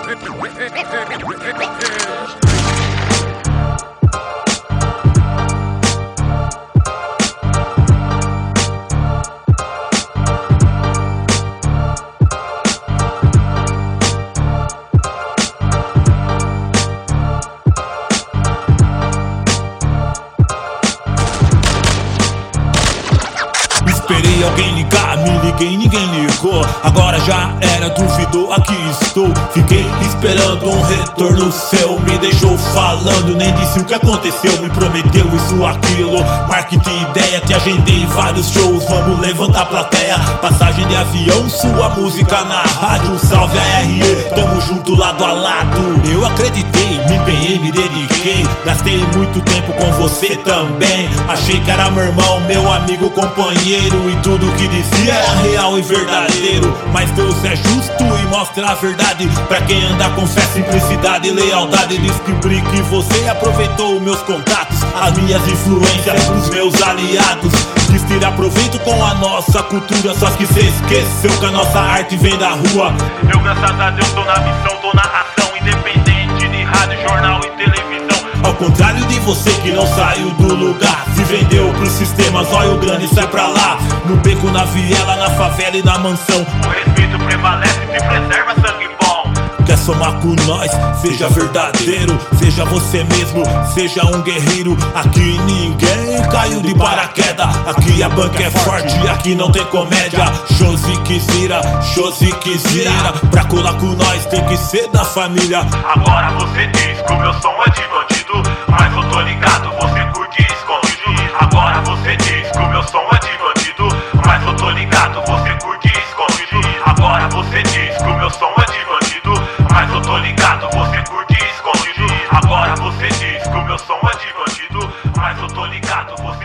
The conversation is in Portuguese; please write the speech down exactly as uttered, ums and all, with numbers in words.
Esperei alguém ligar, me liguei, ninguém ligou. Agora já era, duvidou, aqui estou. Fiquei esperando um retorno seu. Me deixou falando, nem disse o que aconteceu. Me prometeu isso, aquilo, marketing, ideia. Que agendei vários shows, vamos levantar a plateia. Passagem de avião, sua música na rádio. Salve a R E, tamo junto lado a lado. Eu acreditei, me empenhei, me dediquei. Gastei muito tempo com você também. Achei que era meu irmão, meu amigo, companheiro. E tudo que dizia era real e verdadeiro. Mas Deus é justo e mostra a verdade. Pra quem anda com fé, simplicidade e lealdade. Descobri que você aproveitou meus contatos, as minhas influências, os meus aliados. Quis tirar proveito com a nossa cultura, só que cê esqueceu que a nossa arte vem da rua. Eu, graças a Deus, tô na missão, tô na ação, independente de rádio, jornal e televisão. Ao contrário de você que não saiu do lugar, se vendeu pro sistema, zóio grande sai pra lá. No beco, na viela, na favela e na mansão. O respeito prevalece, se preserva sangue bom. Quer somar com nós? Seja verdadeiro, seja você mesmo, seja um guerreiro. Aqui ninguém caiu de paraquedas. Aqui a banca é forte, aqui não tem comédia. Shows e quisira, shows e quisira. Pra colar com nós tem que ser da família. Agora você diz que o meu som é de bandido, mas eu tô ligado, você curte escondido. Agora você diz que o meu som é de bandido, mas eu tô ligado, você curte escondido. Agora você diz que o meu som é de bandido, mas eu tô ligado, você curte escondido. Agora você diz que o meu som é de bandido, mas eu tô ligado, você